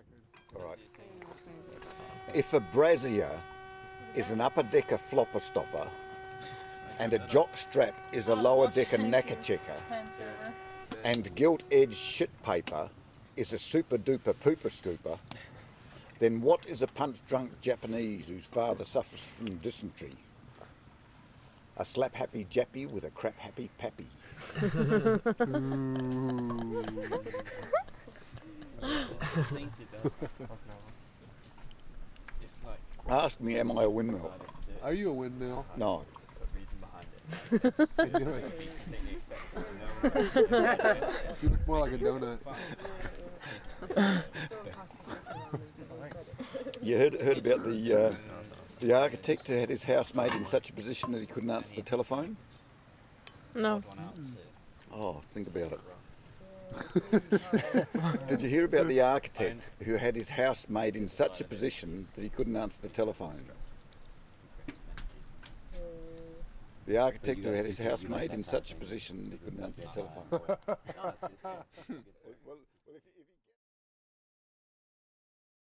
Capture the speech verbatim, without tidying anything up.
All right. If a brazier is an upper decker flopper stopper and a jock strap is a lower decker knacker checker and gilt edged shit paper is a super duper pooper scooper, then what is a punch drunk Japanese whose father suffers from dysentery? A slap happy Jappy with a crap happy pappy. Ask me, am I a windmill? Are you a windmill? No. You look more like a donut. You heard heard about the uh, the architect who had his house made in such a position that he couldn't answer the telephone? No. Oh, think about it. Did you hear about the architect who had his house made in such a position that he couldn't answer the telephone? The architect who had his house made in such a position that he couldn't answer the telephone. Well, well, if, if he